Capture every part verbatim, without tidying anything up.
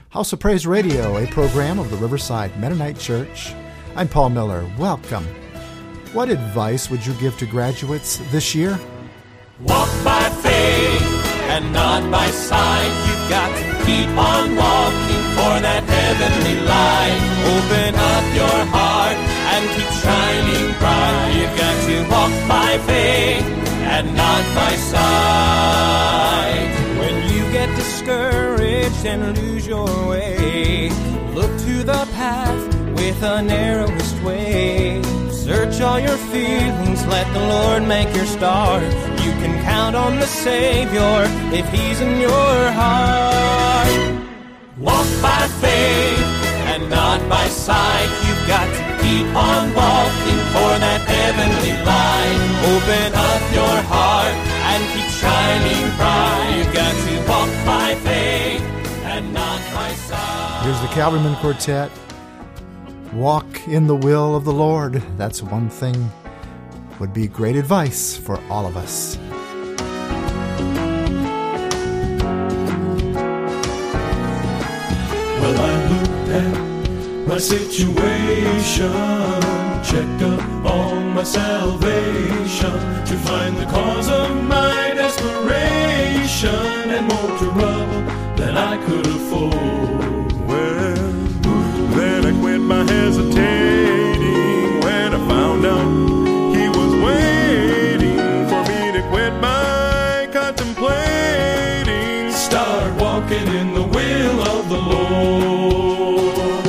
House of Praise Radio, a program of the Riverside Mennonite Church. I'm Paul Miller. Welcome. What advice would you give to graduates this year? Walk by faith and not by sight. You've got to keep on walking for that heavenly light. Open up your heart and keep shining bright. You've got to walk by faith and not by sight. When you get discouraged and lose your way, look to the path with the narrowest way. Search all your feelings, let the Lord make your start. You can count on the Savior if He's in your heart. Walk by faith and not by sight. You've got to keep on walking for that heavenly light. Open up your heart and keep shining bright. You've got to walk by faith and not by sight. Here's the Cavalryman Quartet. Walk in the will of the Lord. That's one thing would be great advice for all of us. Well, I looked at my situation, checked up on my salvation, to find the cause of my desperation, and more trouble than I could afford. Well, then I quit my hesitating when I found out He was waiting for me to quit my contemplating. Start walking in the will of the Lord.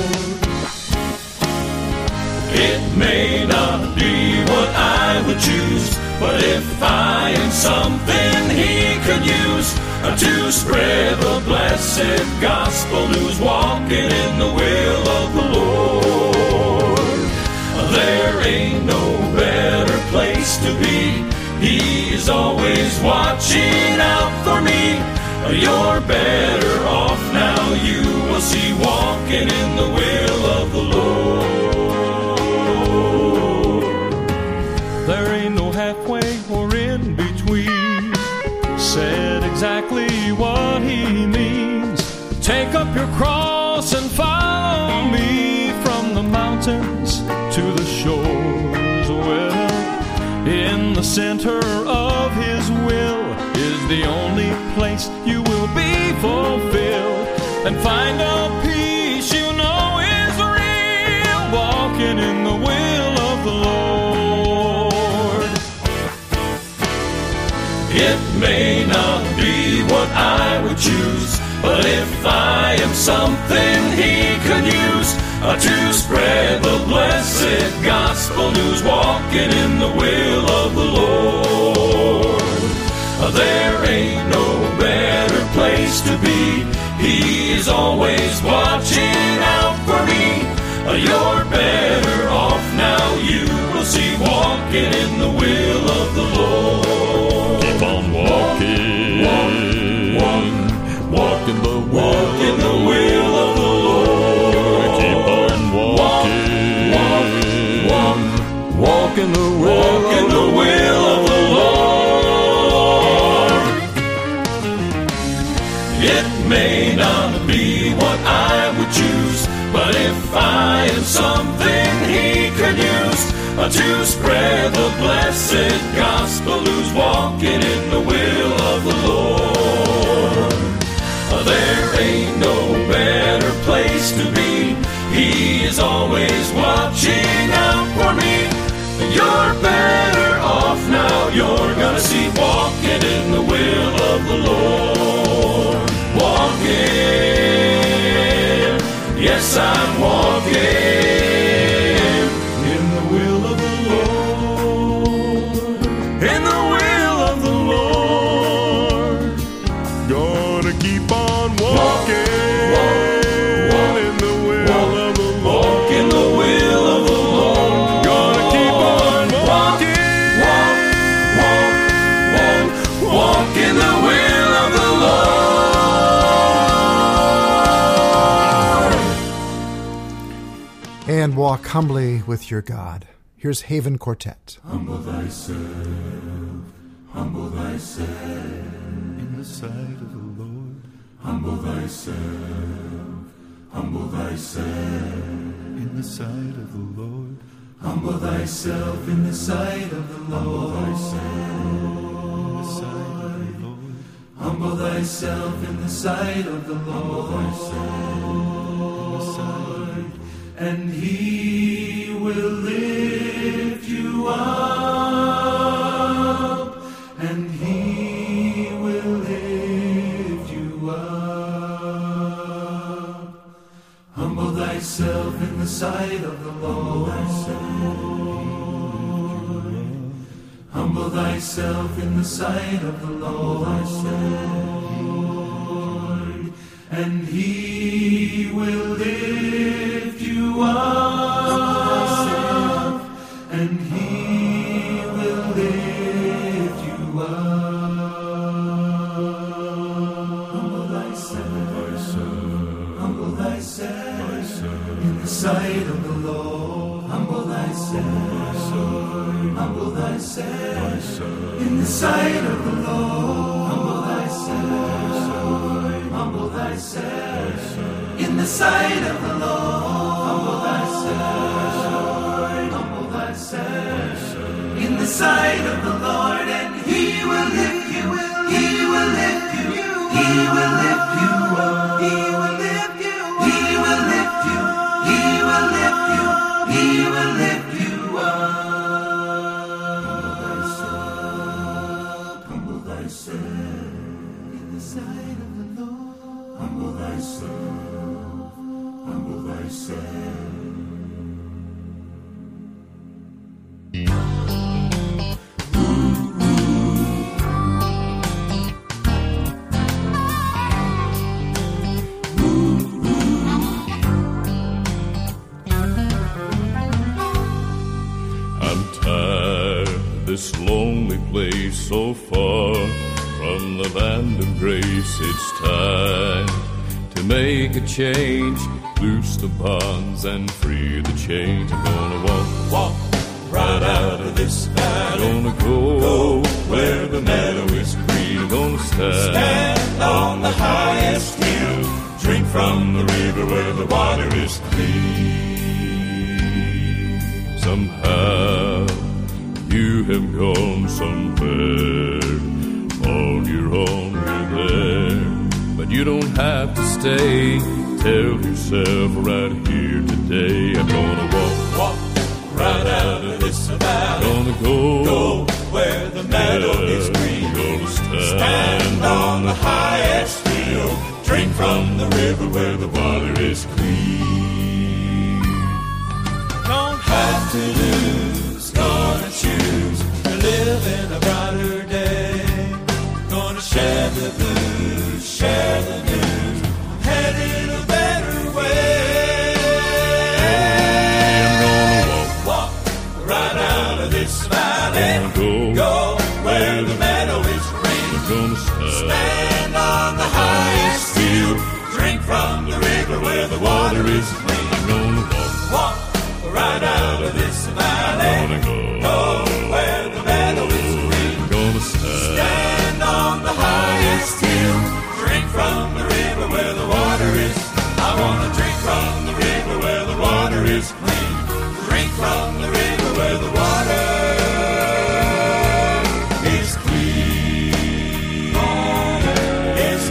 It may not be what I would choose, but if I am something He could use to spread the blessed gospel news, walking in the will of the Lord. There ain't no better place to be. He's always watching out for me. You're better off now, you will see, walking in the will of the Lord. There ain't no halfway or in between. Said exactly what He means. Take up your cross and follow me, from the mountains to the shores. Well, in the center of His will is the only place you will be fulfilled, and find a peace you know is real, walking in the will of the Lord. It may not be what I would choose, but if I am something He could use to spread the blessed gospel news, walking in the will of the Lord. There ain't no better place to be. He's always watching out for me. You're better off now, you will see, walking in the will of the Lord. Keep on walking, walk, walk, walk in the will, walk in the will of the Lord. Keep on walking, walk, walk, walk, walk in the will, walk in the will of the Lord. It may not be what I would choose, but if I am something He could use to spread the blessed gospel news, walking in the will of the Lord. There ain't no better place to be. He is always watching out for me. You're better off now, you're gonna see, walking in the will of the Lord. Walking, yes, I'm walking in the will of the Lord. In the will of the Lord. Gonna keep on walking. Walk, walk, in the will walk, of the Lord. Walk in the will of the Lord. Gonna keep on walking. Walk, walk, walk, walk, walk in the will of the Lord. And walk humbly with your God. Here's Haven Quartet. Humble thyself, humble thyself in the sight of the Lord. Humble thyself Humble thyself in the sight of the Lord. Humble thyself in the sight of the Lord. Humble thyself in the sight of the Lord. And he will lift you up. And he will lift you up. Humble thyself in the sight of the Lord. Humble thyself in the sight of the Lord. And he will lift you up. And he will lift you up. Humble thyself, humble thyself in the sight of the Lord. Humble thyself, humble thyself in the sight of the Lord. Humble thyself, humble thyself in the sight of the Lord. Humble thyself, humble thyself in the sight of the Lord, and he will lift you, he will lift you, he will lift you up, he will lift you, he will lift you, he will lift you, he will lift you up. Humble thyself, humble thyself in the sight of the Lord. Humble thyself, humble thyself. This lonely place so far from the land of grace, it's time to make a change, loose the bonds and free the chains. I'm gonna walk, Walk right out of this valley. I'm gonna go, Go where the meadow is green. I'm gonna stand, Stand on the highest hill. Drink from the river where the water is clean. somehow you have gone somewhere on your own, you're there, but you don't have to stay. Tell yourself right here today, I'm gonna walk, Walk right out of this valley. gonna go, Go where the meadow is green. gonna stand, Stand on the highest hill. Drink from the river where the water is clean. Don't have to lose, gonna choose to live in a brighter day. Gonna share the blues, share the news, headed a better way. I'm gonna walk, Walk right out of this valley. gonna go, Go where the meadow is green. gonna stand, Stand on the highest hill. Drink from the river where the water is clean. gonna walk, Walk right out of this valley. gonna go, Go where the meadow is green. gonna stand, Stand on the highest hill. Drink from the river where the water is. I wanna drink from the river where the water is clean. Drink from the river where the water is clean. Is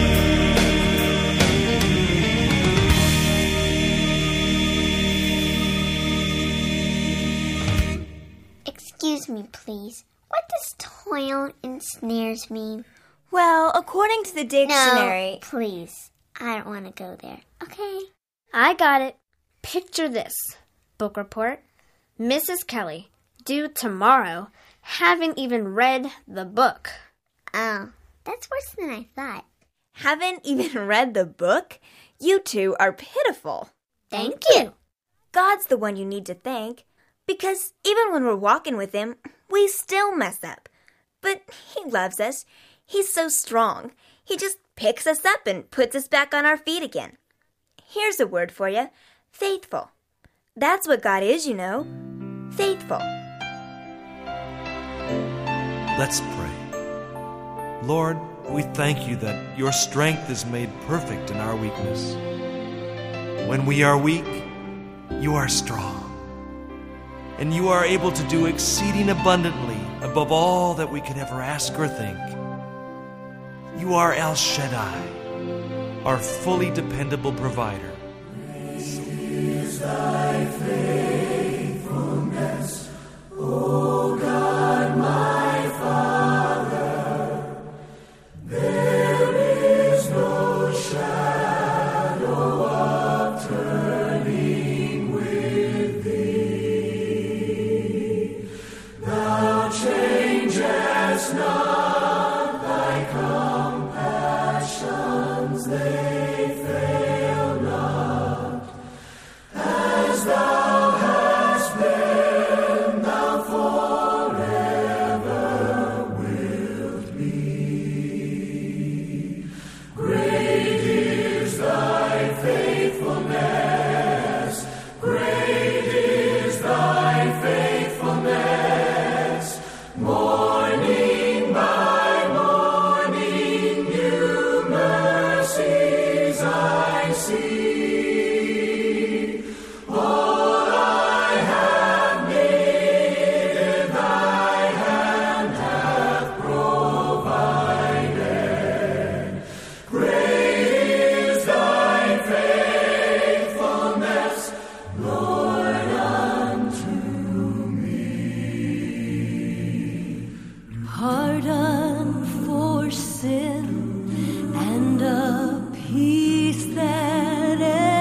clean. Excuse me, please. What does toil and snares mean? Well, according to the dictionary... No, please. I don't want to go there. Okay. I got it. Picture this. Book report. Missus Kelly, due tomorrow, haven't even read the book. Oh, that's worse than I thought. Haven't even read the book? You two are pitiful. Thank you. God's the one you need to thank, because even when we're walking with Him, we still mess up. But He loves us. He's so strong. He just picks us up and puts us back on our feet again. Here's a word for you. Faithful. That's what God is, you know. Faithful. Let's pray. Lord, we thank you that your strength is made perfect in our weakness. When we are weak, you are strong. And you are able to do exceeding abundantly above all that we could ever ask or think. You are El Shaddai, our fully dependable provider. Is thy faithfulness, O God, my Father. There is no shadow of turning with thee. Thou changest not, thy compassions, they fail not. As thou hast been, thou forever wilt be. Great is thy faithfulness, great is thy faithfulness. Morning by morning, new mercies I see. All I have needed, thy hand hath provided. Great is thy faithfulness, Lord, unto me. Pardon for sin and a peace that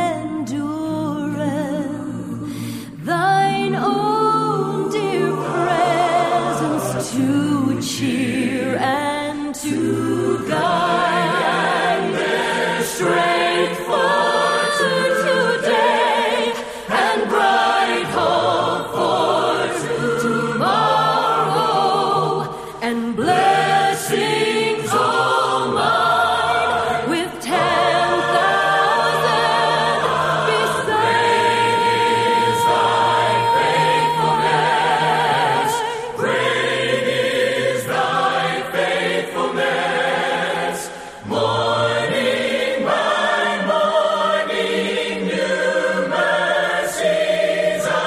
endureth, thine own dear presence to cheer and to guide, and strength for today and bright hope for tomorrow, and blessings all mine with ten thousand besides. Thy faithfulness, great is thy faithfulness. Morning by morning, new mercies I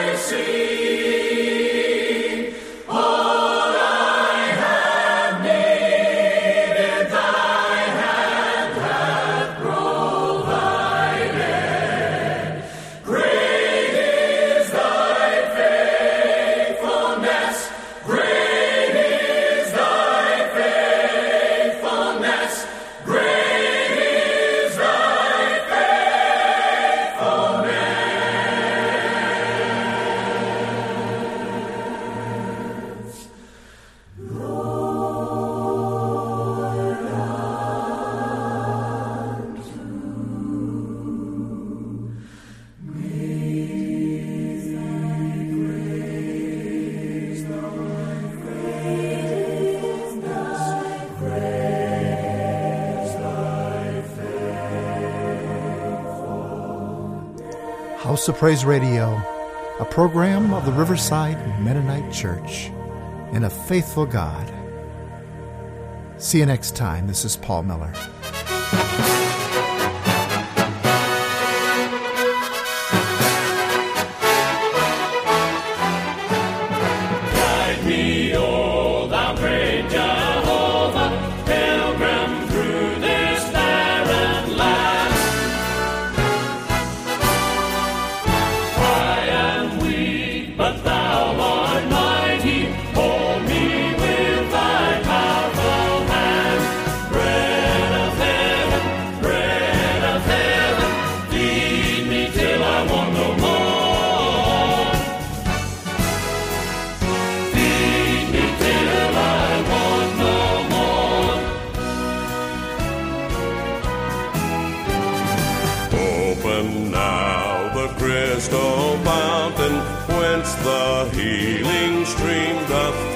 see. All I have needed, thy hand hath provided. Great is thy faithfulness, great is thy faithfulness, great is thy faithfulness. House of Praise Radio, a program of the Riverside Mennonite Church and a faithful God. See you next time. This is Paul Miller. Guide me, O thou great Jehovah, pilgrim through this barren land. I am weak, but thou art mighty. Hold me with thy powerful hand. Bread of heaven, bread of heaven, feed me till I want no more. Feed me till I want no more. Open now the crystal fountain whence the healing stream doth